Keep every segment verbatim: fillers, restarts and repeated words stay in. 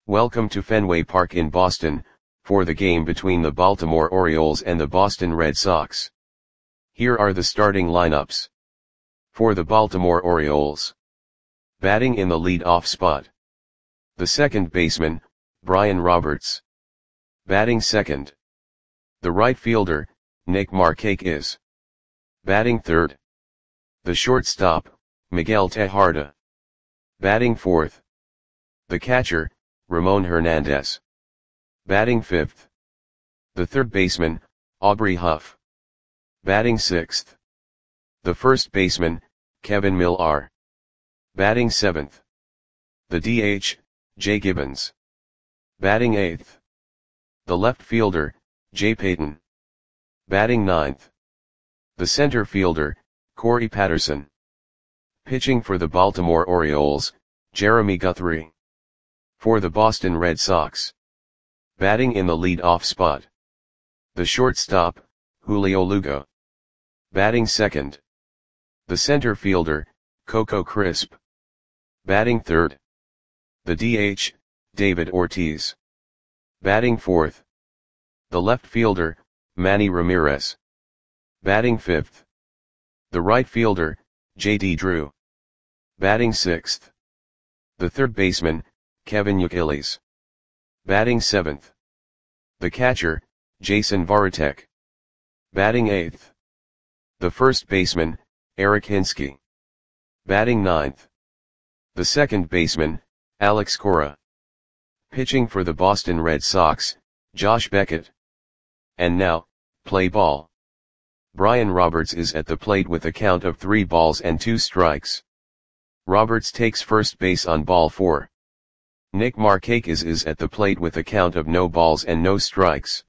Welcome to Fenway Park in Boston, for the game between the Baltimore Orioles and the Boston Red Sox. Here are the starting lineups. For the Baltimore Orioles. Batting in the lead-off spot. The second baseman, Brian Roberts. Batting second. The right fielder, Nick Markakis. Batting third. The shortstop, Miguel Tejada. Batting fourth. The catcher, Ramon Hernandez. Batting fifth. The third baseman, Aubrey Huff. Batting sixth. The first baseman, Kevin Millar. Batting seventh. The D H, Jay Gibbons. Batting eighth. The left fielder, Jay Payton. Batting ninth. The center fielder, Corey Patterson. Pitching for the Baltimore Orioles, Jeremy Guthrie. For the Boston Red Sox. Batting in the lead-off spot. The shortstop, Julio Lugo. Batting second. The center fielder, Coco Crisp. Batting third. The D H, David Ortiz. Batting fourth. The left fielder, Manny Ramirez. Batting fifth. The right fielder, J D Drew. Batting sixth. The third baseman, Kevin Youkilis. Batting seventh. The catcher, Jason Varitek. Batting eighth. The first baseman, Eric Hinske. Batting ninth. The second baseman, Alex Cora. Pitching for the Boston Red Sox, Josh Beckett. And now, play ball. Brian Roberts is at the plate with a count of three balls and two strikes. Roberts takes first base on ball four. Nick Markakis is at the plate with a count of no balls and no strikes.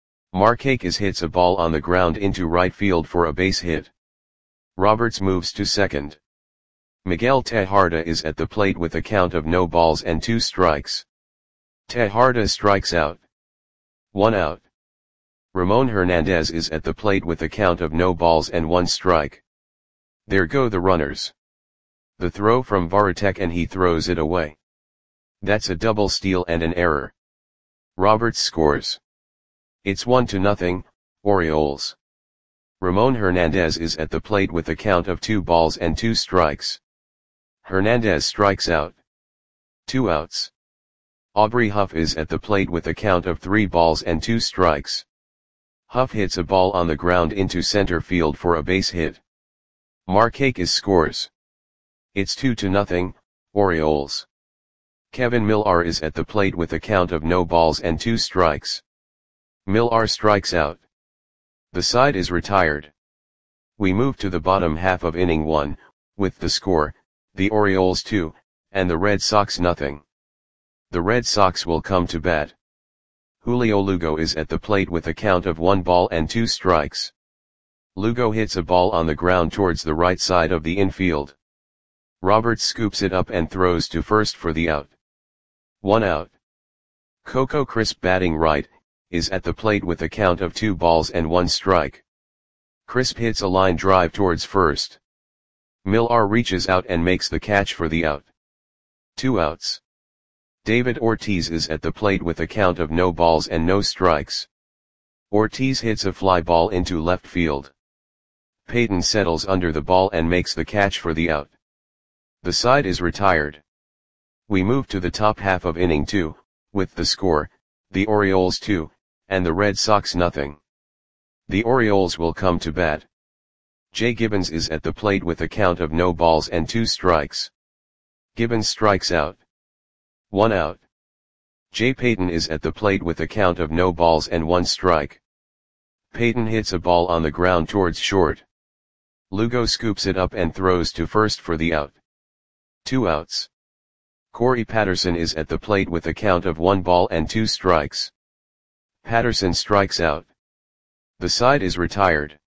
Markakis hits a ball on the ground into right field for a base hit. Roberts moves to second. Miguel Tejada is at the plate with a count of no balls and two strikes. Tejada strikes out. One out. Ramon Hernandez is at the plate with a count of no balls and one strike. There go the runners. The throw from Varitek and he throws it away. That's a double steal and an error. Roberts scores. It's one to nothing, Orioles. Ramon Hernandez is at the plate with a count of two balls and two strikes. Hernandez strikes out. Two outs. Aubrey Huff is at the plate with a count of three balls and two strikes. Huff hits a ball on the ground into center field for a base hit. Markakis scores. It's two to nothing, Orioles. Kevin Millar is at the plate with a count of no balls and two strikes. Millar strikes out. The side is retired. We move to the bottom half of inning one, with the score, the Orioles two, and the Red Sox nothing. The Red Sox will come to bat. Julio Lugo is at the plate with a count of one ball and two strikes. Lugo hits a ball on the ground towards the right side of the infield. Roberts scoops it up and throws to first for the out. One out. Coco Crisp, batting right, is at the plate with a count of two balls and one strike. Crisp hits a line drive towards first. Millar reaches out and makes the catch for the out. Two outs. David Ortiz is at the plate with a count of no balls and no strikes. Ortiz hits a fly ball into left field. Payton settles under the ball and makes the catch for the out. The side is retired. We move to the top half of inning two, with the score, the Orioles two, and the Red Sox nothing. The Orioles will come to bat. Jay Gibbons is at the plate with a count of no balls and two strikes. Gibbons strikes out. One out. Jay Payton is at the plate with a count of no balls and one strike. Payton hits a ball on the ground towards short. Lugo scoops it up and throws to first for the out. Two outs. Corey Patterson is at the plate with a count of one ball and two strikes. Patterson strikes out. The side is retired.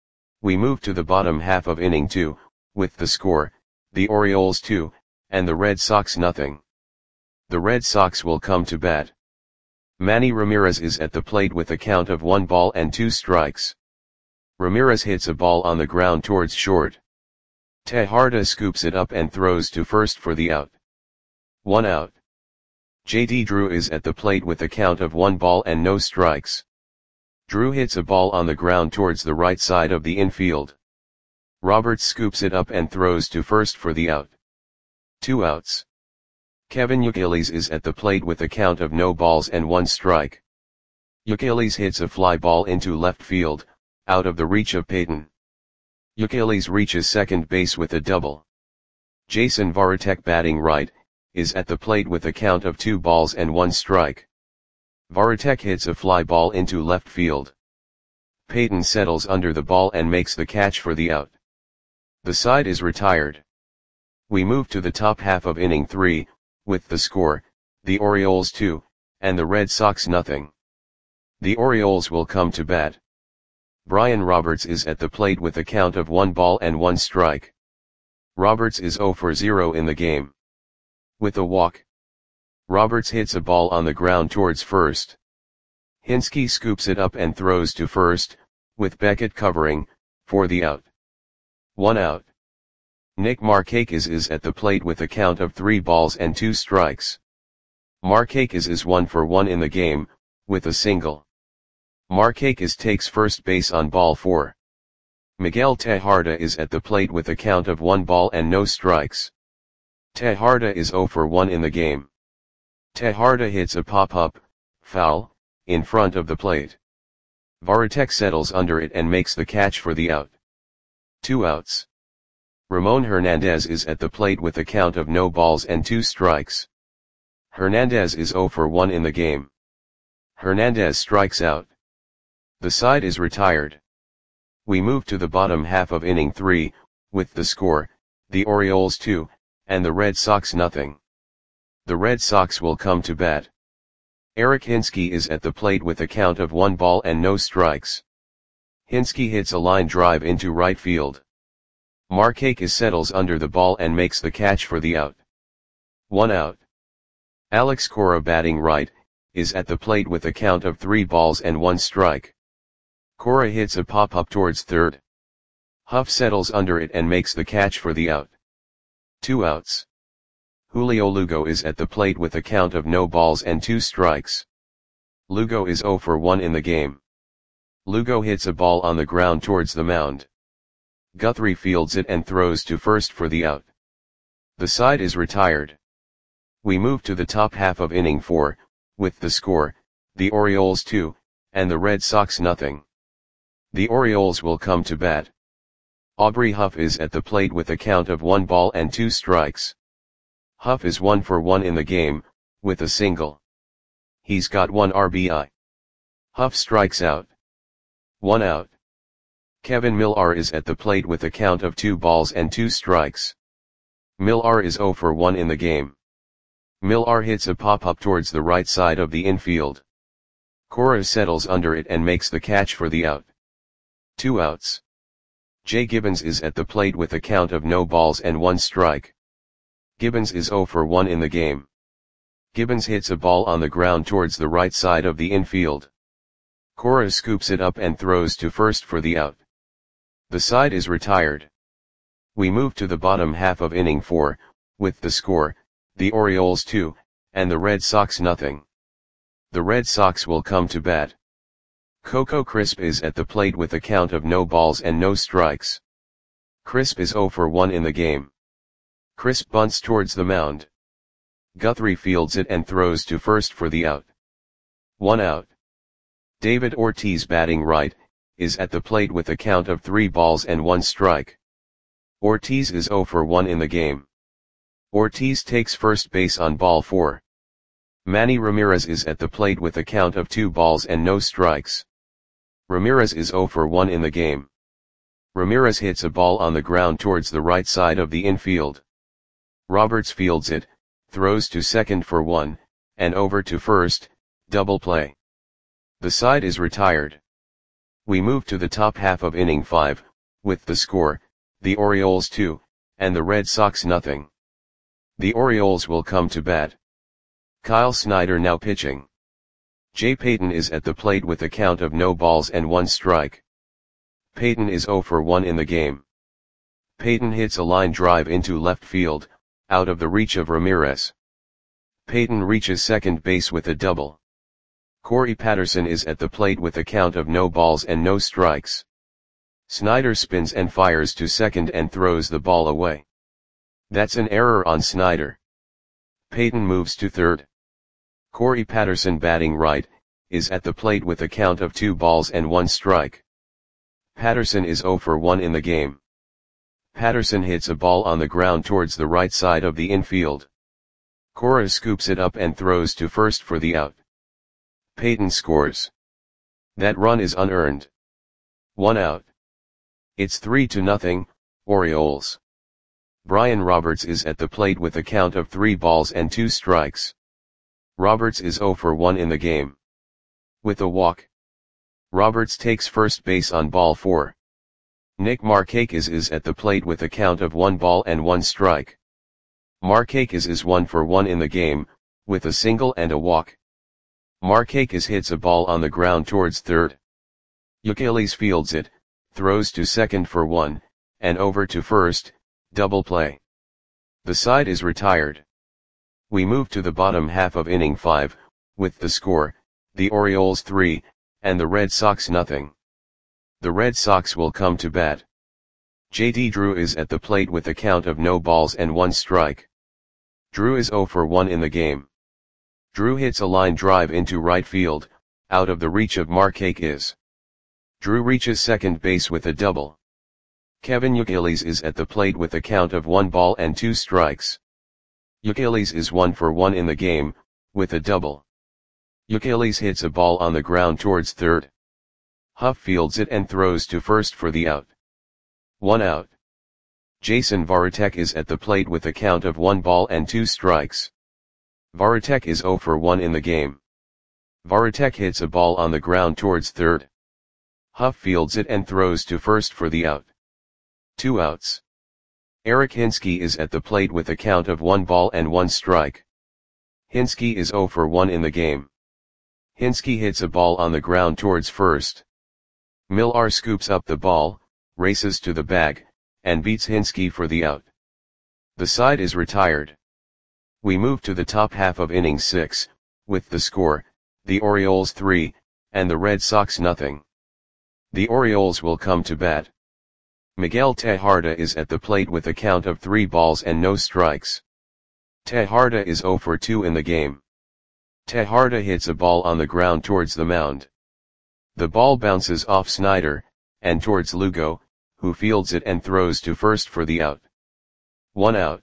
We move to the bottom half of inning two, with the score, the Orioles two, and the Red Sox nothing. The Red Sox will come to bat. Manny Ramirez is at the plate with a count of one ball and two strikes. Ramirez hits a ball on the ground towards short. Tejada scoops it up and throws to first for the out. One out. J D Drew is at the plate with a count of one ball and no strikes. Drew hits a ball on the ground towards the right side of the infield. Roberts scoops it up and throws to first for the out. Two outs. Kevin Youkilis is at the plate with a count of no balls and one strike. Youkilis hits a fly ball into left field, out of the reach of Peyton. Youkilis reaches second base with a double. Jason Varitek, batting right, is at the plate with a count of two balls and one strike. Varitek hits a fly ball into left field. Peyton settles under the ball and makes the catch for the out. The side is retired. We move to the top half of inning three, with the score, the Orioles two, and the Red Sox nothing. The Orioles will come to bat. Brian Roberts is at the plate with a count of one ball and one strike. Roberts is zero for zero in the game. With a walk, Roberts hits a ball on the ground towards first. Hinske scoops it up and throws to first, with Beckett covering, for the out. One out. Nick Markakis is at the plate with a count of three balls and two strikes. Markakis is one for one in the game, with a single. Markakis takes first base on ball four. Miguel Tejada is at the plate with a count of one ball and no strikes. Tejada is zero for one in the game. Tejada hits a pop-up, foul, in front of the plate. Varitek settles under it and makes the catch for the out. Two outs. Ramon Hernandez is at the plate with a count of no balls and two strikes. Hernandez is zero for one in the game. Hernandez strikes out. The side is retired. We move to the bottom half of inning three, with the score, the Orioles two, and the Red Sox nothing. The Red Sox will come to bat. Eric Hinske is at the plate with a count of one ball and no strikes. Hinske hits a line drive into right field. Markakis settles under the ball and makes the catch for the out. One out. Alex Cora, batting right, is at the plate with a count of three balls and one strike. Cora hits a pop-up towards third. Huff settles under it and makes the catch for the out. Two outs. Julio Lugo is at the plate with a count of no balls and two strikes. Lugo is zero for one in the game. Lugo hits a ball on the ground towards the mound. Guthrie fields it and throws to first for the out. The side is retired. We move to the top half of inning four, with the score, the Orioles two, and the Red Sox nothing. The Orioles will come to bat. Aubrey Huff is at the plate with a count of one ball and two strikes. Huff is one for one in the game, with a single. He's got one R B I. Huff strikes out. One out. Kevin Millar is at the plate with a count of two balls and two strikes. Millar is zero for one in the game. Millar hits a pop-up towards the right side of the infield. Cora settles under it and makes the catch for the out. Two outs. Jay Gibbons is at the plate with a count of no balls and one strike. Gibbons is zero for one in the game. Gibbons hits a ball on the ground towards the right side of the infield. Cora scoops it up and throws to first for the out. The side is retired. We move to the bottom half of inning four, with the score, the Orioles two, and the Red Sox nothing. The Red Sox will come to bat. Coco Crisp is at the plate with a count of no balls and no strikes. Crisp is zero for one in the game. Crisp bunts towards the mound. Guthrie fields it and throws to first for the out. One out. David Ortiz, batting right, is at the plate with a count of three balls and one strike. Ortiz is zero for one in the game. Ortiz takes first base on ball four. Manny Ramirez is at the plate with a count of two balls and no strikes. Ramirez is zero for one in the game. Ramirez hits a ball on the ground towards the right side of the infield. Roberts fields it, throws to second for one, and over to first, double play. The side is retired. We move to the top half of inning five, with the score, the Orioles two, and the Red Sox nothing. The Orioles will come to bat. Kyle Snyder now pitching. Jay Payton is at the plate with a count of no balls and one strike. Payton is zero for one in the game. Payton hits a line drive into left field, out of the reach of Ramirez. Peyton reaches second base with a double. Corey Patterson is at the plate with a count of no balls and no strikes. Snyder spins and fires to second and throws the ball away. That's an error on Snyder. Peyton moves to third. Corey Patterson, batting right, is at the plate with a count of two balls and one strike. Patterson is zero for one in the game. Patterson hits a ball on the ground towards the right side of the infield. Cora scoops it up and throws to first for the out. Peyton scores. That run is unearned. One out. It's three to nothing, Orioles. Brian Roberts is at the plate with a count of three balls and two strikes. Roberts is zero for one in the game. With a walk, Roberts takes first base on ball four. Nick Markakis is at the plate with a count of one ball and one strike. Markakis is one for one in the game, with a single and a walk. Markakis hits a ball on the ground towards third. Youkilis fields it, throws to second for one, and over to first, double play. The side is retired. We move to the bottom half of inning five, with the score, the Orioles three, and the Red Sox nothing. The Red Sox will come to bat. J D Drew is at the plate with a count of no balls and one strike. Drew is zero for one in the game. Drew hits a line drive into right field, out of the reach of Markakis. Drew reaches second base with a double. Kevin Youkilis is at the plate with a count of one ball and two strikes. Youkilis is one for one in the game, with a double. Youkilis hits a ball on the ground towards third. Huff fields it and throws to first for the out. One out. Jason Varitek is at the plate with a count of one ball and two strikes. Varitek is zero for one in the game. Varitek hits a ball on the ground towards third. Huff fields it and throws to first for the out. Two outs. Eric Hinske is at the plate with a count of one ball and one strike. Hinske is zero for one in the game. Hinske hits a ball on the ground towards first. Millar scoops up the ball, races to the bag, and beats Hinske for the out. The side is retired. We move to the top half of inning six, with the score, the Orioles three, and the Red Sox nothing. The Orioles will come to bat. Miguel Tejada is at the plate with a count of three balls and no strikes. Tejada is zero for two in the game. Tejada hits a ball on the ground towards the mound. The ball bounces off Snyder, and towards Lugo, who fields it and throws to first for the out. One out.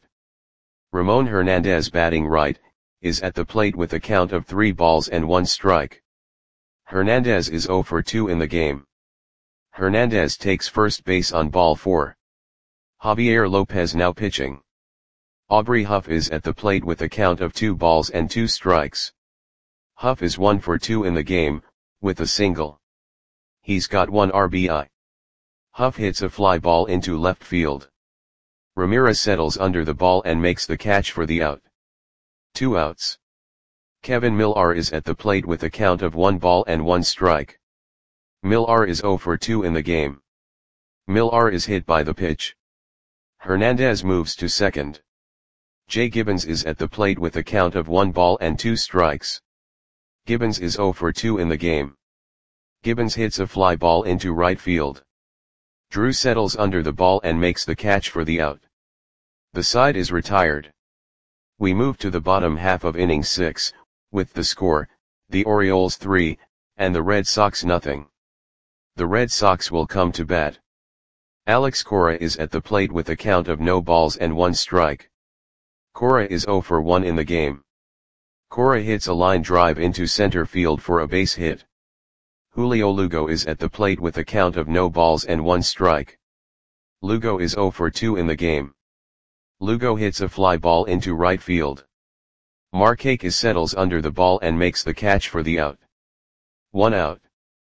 Ramon Hernandez, batting right, is at the plate with a count of three balls and one strike. Hernandez is zero for two in the game. Hernandez takes first base on ball four. Javier Lopez now pitching. Aubrey Huff is at the plate with a count of two balls and two strikes. Huff is one for two in the game, with a single. He's got one R B I. Huff hits a fly ball into left field. Ramirez settles under the ball and makes the catch for the out. Two outs. Kevin Millar is at the plate with a count of one ball and one strike. Millar is zero for two in the game. Millar is hit by the pitch. Hernandez moves to second. Jay Gibbons is at the plate with a count of one ball and two strikes. Gibbons is zero for two in the game. Gibbons hits a fly ball into right field. Drew settles under the ball and makes the catch for the out. The side is retired. We move to the bottom half of inning six, with the score, the Orioles three, and the Red Sox nothing. The Red Sox will come to bat. Alex Cora is at the plate with a count of no balls and one strike. Cora is zero for one in the game. Cora hits a line drive into center field for a base hit. Julio Lugo is at the plate with a count of no balls and one strike. Lugo is zero for two in the game. Lugo hits a fly ball into right field. Markakis settles under the ball and makes the catch for the out. One out.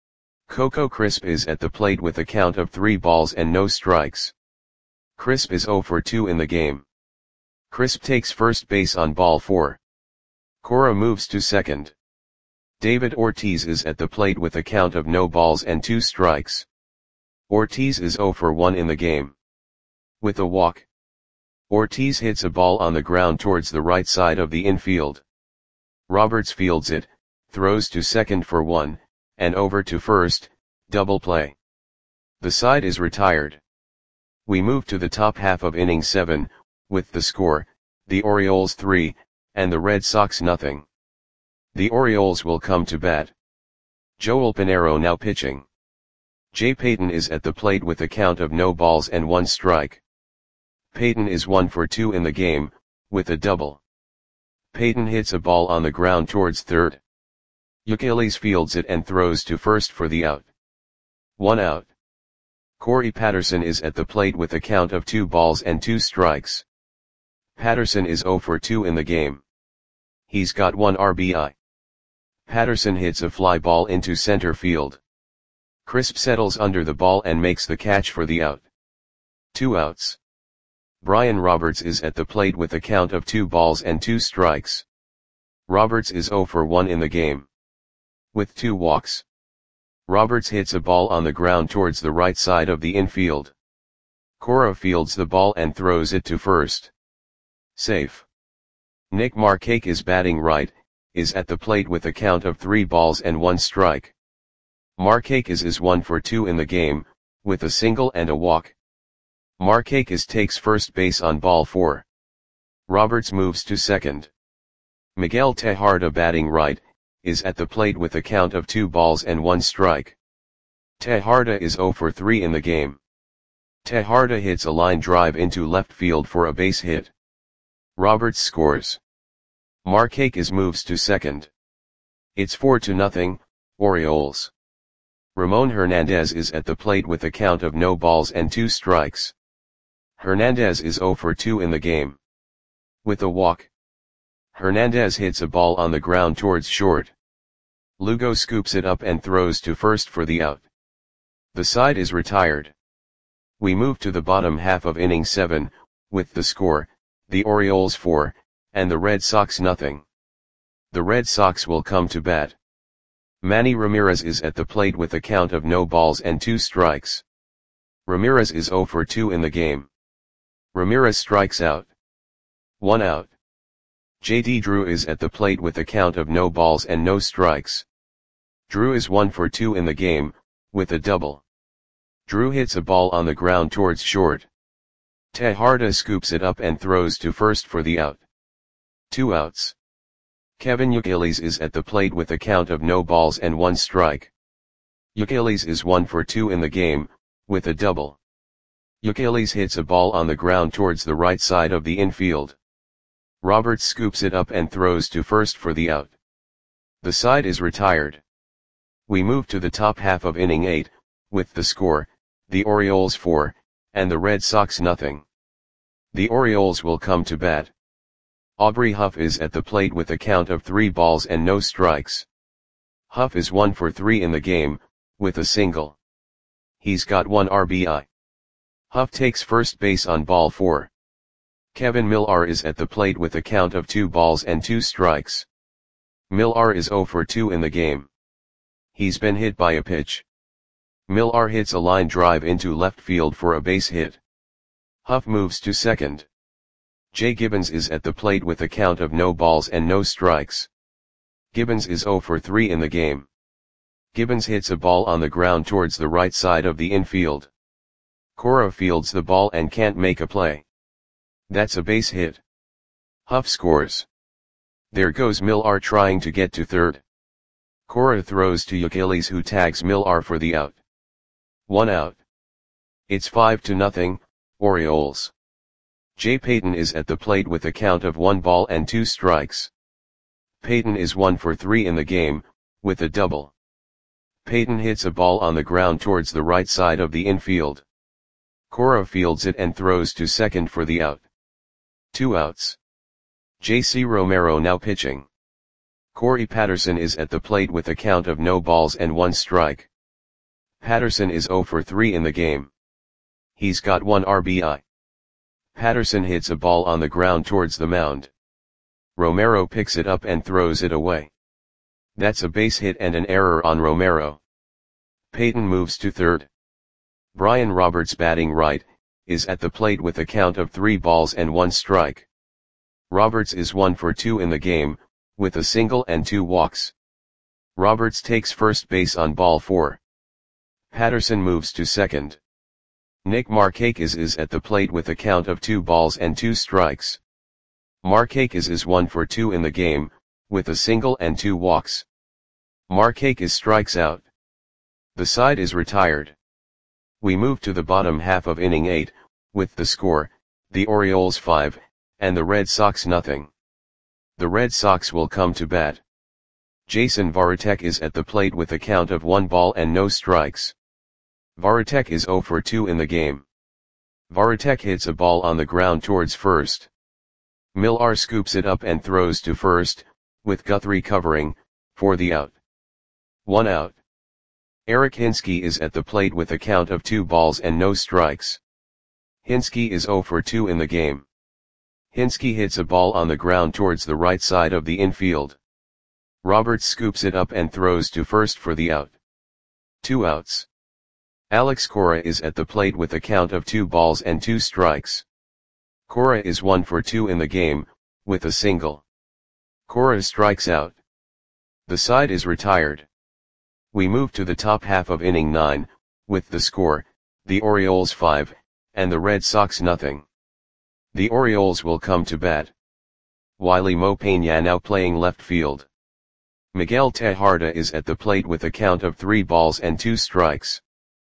Coco Crisp is at the plate with a count of three balls and no strikes. Crisp is zero for two in the game. Crisp takes first base on ball four. Cora moves to second. David Ortiz is at the plate with a count of no balls and two strikes. Ortiz is zero for one in the game. With a walk, Ortiz hits a ball on the ground towards the right side of the infield. Roberts fields it, throws to second for one, and over to first, double play. The side is retired. We move to the top half of inning seven, with the score, the Orioles three, and the Red Sox nothing. The Orioles will come to bat. Joel Pinheiro now pitching. Jay Payton is at the plate with a count of no balls and one strike. Payton is one for two in the game, with a double. Payton hits a ball on the ground towards third. Youkilis fields it and throws to first for the out. One out. Corey Patterson is at the plate with a count of two balls and two strikes. Patterson is zero for two in the game. He's got one R B I. Patterson hits a fly ball into center field. Crisp settles under the ball and makes the catch for the out. Two outs. Brian Roberts is at the plate with a count of two balls and two strikes. Roberts is zero for one in the game. With two walks. Roberts hits a ball on the ground towards the right side of the infield. Cora fields the ball and throws it to first. Safe. Nick Markakis is batting right, is at the plate with a count of three balls and one strike. Markakis is one for two in the game, with a single and a walk. Markakis takes first base on ball four. Roberts moves to second. Miguel Tejada batting right, is at the plate with a count of two balls and one strike. Tejada is zero for three in the game. Tejada hits a line drive into left field for a base hit. Roberts scores. Markakis moves to second. It's four to nothing, Orioles. Ramon Hernandez is at the plate with a count of no balls and two strikes. Hernandez is zero for two in the game. With a walk. Hernandez hits a ball on the ground towards short. Lugo scoops it up and throws to first for the out. The side is retired. We move to the bottom half of inning seven, with the score, the Orioles four, and the Red Sox nothing. The Red Sox will come to bat. Manny Ramirez is at the plate with a count of no balls and two strikes. Ramirez is zero for two in the game. Ramirez strikes out. One out. J D Drew is at the plate with a count of no balls and no strikes. Drew is one for two in the game, with a double. Drew hits a ball on the ground towards short. Tejada scoops it up and throws to first for the out. Two outs. Kevin Youkilis is at the plate with a count of no balls and one strike. Youkilis is one for two in the game, with a double. Youkilis hits a ball on the ground towards the right side of the infield. Roberts scoops it up and throws to first for the out. The side is retired. We move to the top half of inning eight, with the score, the Orioles four, and the Red Sox nothing. The Orioles will come to bat. Aubrey Huff is at the plate with a count of three balls and no strikes. Huff is one for three in the game, with a single. He's got one R B I. Huff takes first base on ball four. Kevin Millar is at the plate with a count of two balls and two strikes. Millar is zero for two in the game. He's been hit by a pitch. Millar hits a line drive into left field for a base hit. Huff moves to second. Jay Gibbons is at the plate with a count of no balls and no strikes. Gibbons is zero for three in the game. Gibbons hits a ball on the ground towards the right side of the infield. Cora fields the ball and can't make a play. That's a base hit. Huff scores. There goes Millar trying to get to third. Cora throws to Youkilis, who tags Millar for the out. One out. It's five to nothing, Orioles. Jay Payton is at the plate with a count of one ball and two strikes. Payton is one for three in the game, with a double. Payton hits a ball on the ground towards the right side of the infield. Cora fields it and throws to second for the out. Two outs. J C Romero now pitching. Corey Patterson is at the plate with a count of no balls and one strike. Patterson is zero for three in the game. He's got one R B I. Patterson hits a ball on the ground towards the mound. Romero picks it up and throws it away. That's a base hit and an error on Romero. Payton moves to third. Brian Roberts batting right, is at the plate with a count of three balls and one strike. Roberts is one for two in the game, with a single and two walks. Roberts takes first base on ball four. Patterson moves to second. Nick Markakis is at the plate with a count of two balls and two strikes. Markakis is one for two in the game, with a single and two walks. Markakis strikes out. The side is retired. We move to the bottom half of inning eight, with the score, the Orioles five, and the Red Sox nothing. The Red Sox will come to bat. Jason Varitek is at the plate with a count of one ball and no strikes. Varitek is zero for two in the game. Varitek hits a ball on the ground towards first. Millar scoops it up and throws to first, with Guthrie covering, for the out. One out. Eric Hinske is at the plate with a count of two balls and no strikes. Hinske is zero for two in the game. Hinske hits a ball on the ground towards the right side of the infield. Roberts scoops it up and throws to first for the out. Two outs. Alex Cora is at the plate with a count of two balls and two strikes. Cora is one for two in the game, with a single. Cora strikes out. The side is retired. We move to the top half of inning nine, with the score, the Orioles five, and the Red Sox nothing. The Orioles will come to bat. Wily Mo Peña now playing left field. Miguel Tejada is at the plate with a count of three balls and two strikes.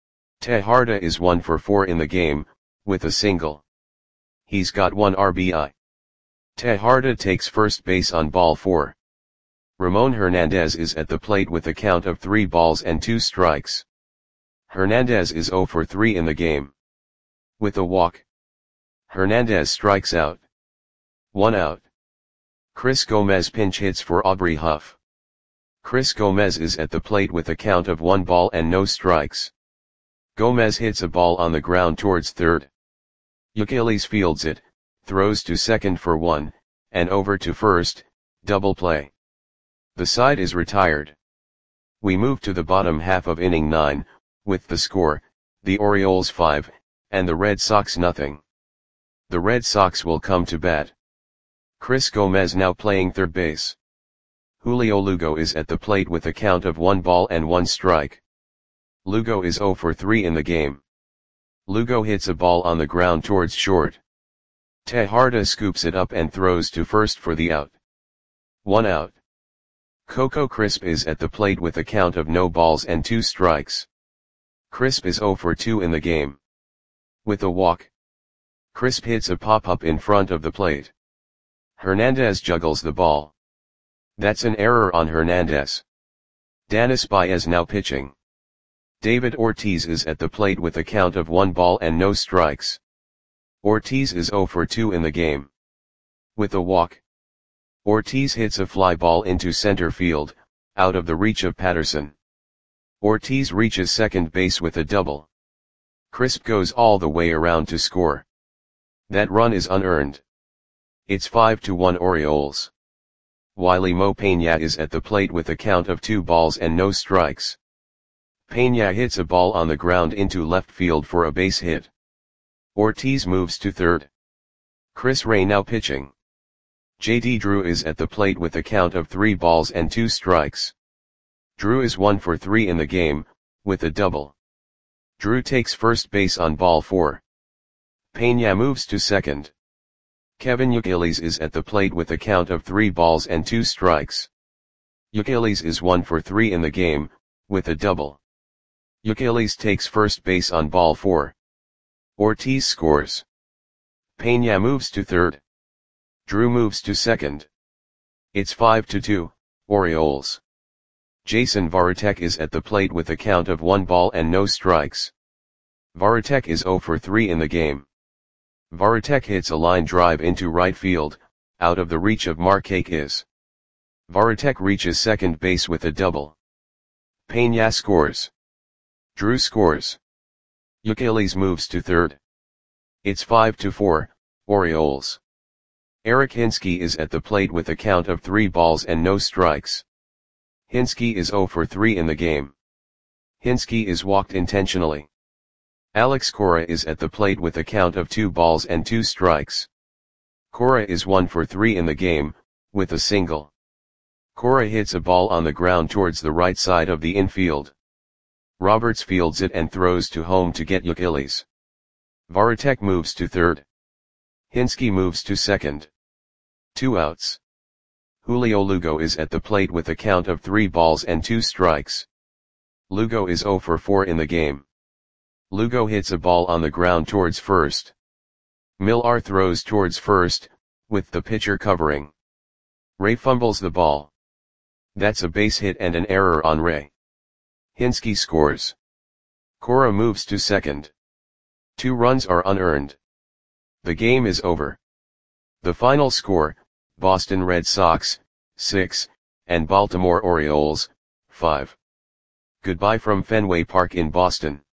Tejada is one for four in the game, with a single. He's got one R B I. Tejada takes first base on ball four. Ramon Hernandez is at the plate with a count of three balls and two strikes. Hernandez is zero for three in the game. With a walk. Hernandez strikes out. One out. Chris Gomez pinch hits for Aubrey Huff. Chris Gomez is at the plate with a count of one ball and no strikes. Gomez hits a ball on the ground towards third. Youkilis fields it, throws to second for one, and over to first, double play. The side is retired. We move to the bottom half of inning nine, with the score, the Orioles five, and the Red Sox nothing. The Red Sox will come to bat. Chris Gomez now playing third base. Julio Lugo is at the plate with a count of one ball and one strike. Lugo is zero for three in the game. Lugo hits a ball on the ground towards short. Tejada scoops it up and throws to first for the out. One out. Coco Crisp is at the plate with a count of no balls and two strikes. Crisp is zero for two in the game. With a walk. Crisp hits a pop-up in front of the plate. Hernandez juggles the ball. That's an error on Hernandez. Danis Baez now pitching. David Ortiz is at the plate with a count of one ball and no strikes. Ortiz is zero for two in the game. With a walk. Ortiz hits a fly ball into center field, out of the reach of Patterson. Ortiz reaches second base with a double. Crisp goes all the way around to score. That run is unearned. It's five to one Orioles. Wily Mo Peña is at the plate with a count of two balls and no strikes. Peña hits a ball on the ground into left field for a base hit. Ortiz moves to third. Chris Ray now pitching. J D Drew is at the plate with a count of three balls and two strikes. Drew is one for three in the game, with a double. Drew takes first base on ball four. Peña moves to second. Kevin Youkilis is at the plate with a count of three balls and two strikes. Youkilis is one for three in the game, with a double. Youkilis takes first base on ball four. Ortiz scores. Peña moves to third. Drew moves to second. It's five to two, Orioles. Jason Varitek is at the plate with a count of one ball and no strikes. Varitek is zero for three in the game. Varitek hits a line drive into right field, out of the reach of Markakis. Varitek reaches second base with a double. Peña scores. Drew scores. Youkilis moves to third. It's five to four, Orioles. Eric Hinske is at the plate with a count of three balls and no strikes. Hinske is zero for three in the game. Hinske is walked intentionally. Alex Cora is at the plate with a count of two balls and two strikes. Cora is one for three in the game, with a single. Cora hits a ball on the ground towards the right side of the infield. Roberts fields it and throws to home to get Achilles. Varitek moves to third. Hinski moves to second. Two outs. Julio Lugo is at the plate with a count of three balls and two strikes. Lugo is zero for four in the game. Lugo hits a ball on the ground towards first. Millar throws towards first, with the pitcher covering. Ray fumbles the ball. That's a base hit and an error on Ray. Hinski scores. Cora moves to second. Two runs are unearned. The game is over. The final score, Boston Red Sox, six, and Baltimore Orioles, five. Goodbye from Fenway Park in Boston.